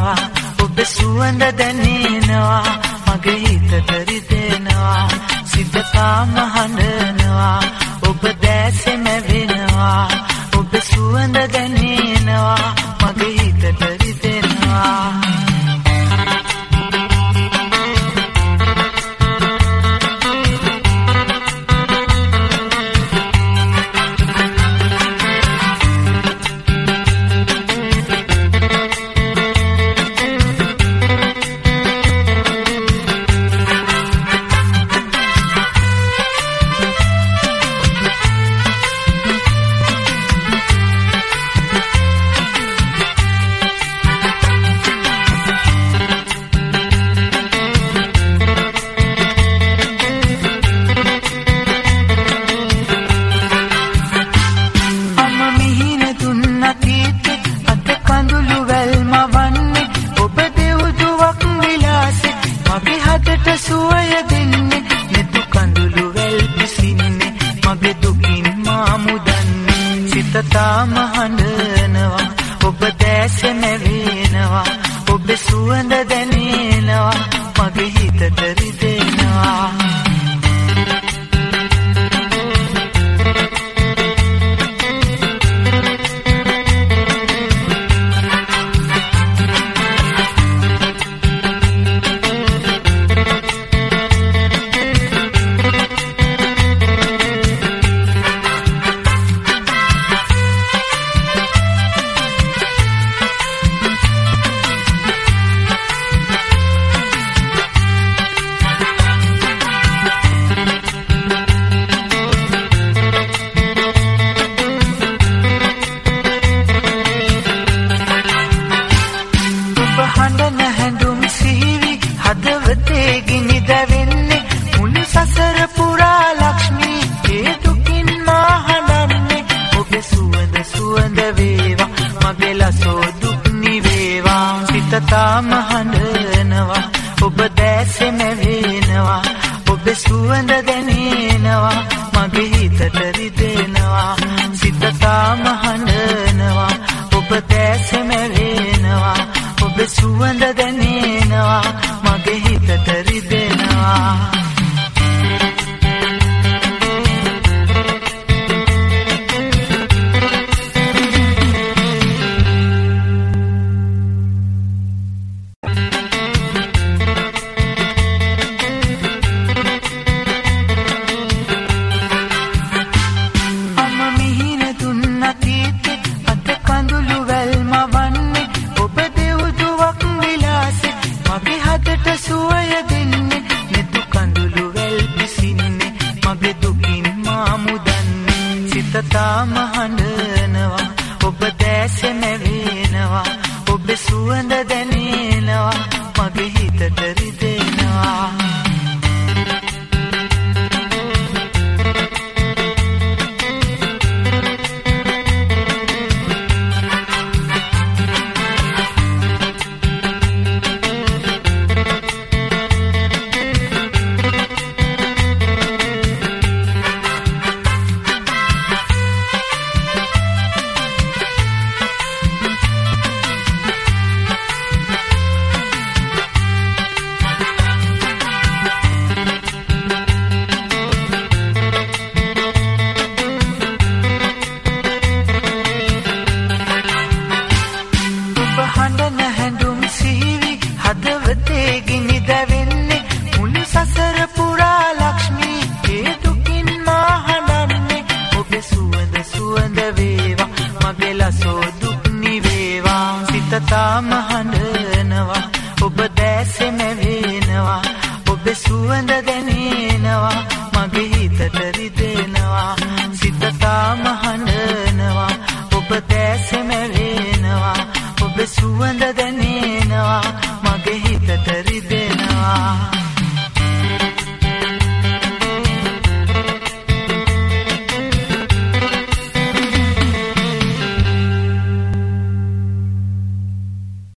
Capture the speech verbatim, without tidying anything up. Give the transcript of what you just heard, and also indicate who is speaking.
Speaker 1: මැවෙනවා ඔබ සුවඳ දැනෙනවා මගේ හිතට රිදෙනවා සිත තාම හඬනවා ඔබ දැසේ මැවෙනවා ඔබ සුවඳ දැනෙනවා මගේ හිතට රිදෙනවා තාම හඬනවා ඔබ දැසේ මැවෙනවා ඔබ සුවඳ දැනෙනවා මගේ හිතට රිදෙනවා තාම හඬනවා ඔබ දැසේ මැවෙනවා ඔබ සුවඳ දැනෙනවා මගේ හිතට රිදෙනවා සිත තාම හඬනවා ඔබ දැසේ මැවෙනවා ඔබ සුවඳ දැනෙනවා මගේ හිතට රිදෙනවා තාම හඬනවා ඔබ දැසේ මැවෙනවා ඔබ සුවඳ දැනෙනවා මගේ හිතට රිදෙනවා තාම හඬනවා ඔබ දැසේ මැවෙනවා ඔබ සුවඳ දැනෙනවා මගේ හිතට රිදෙනවා සිත තාම හඬනවා ඔබ දැසේ මැවෙනවා ඔබ සුවඳ දැනෙනවා මගේ හිතට රිදෙනවා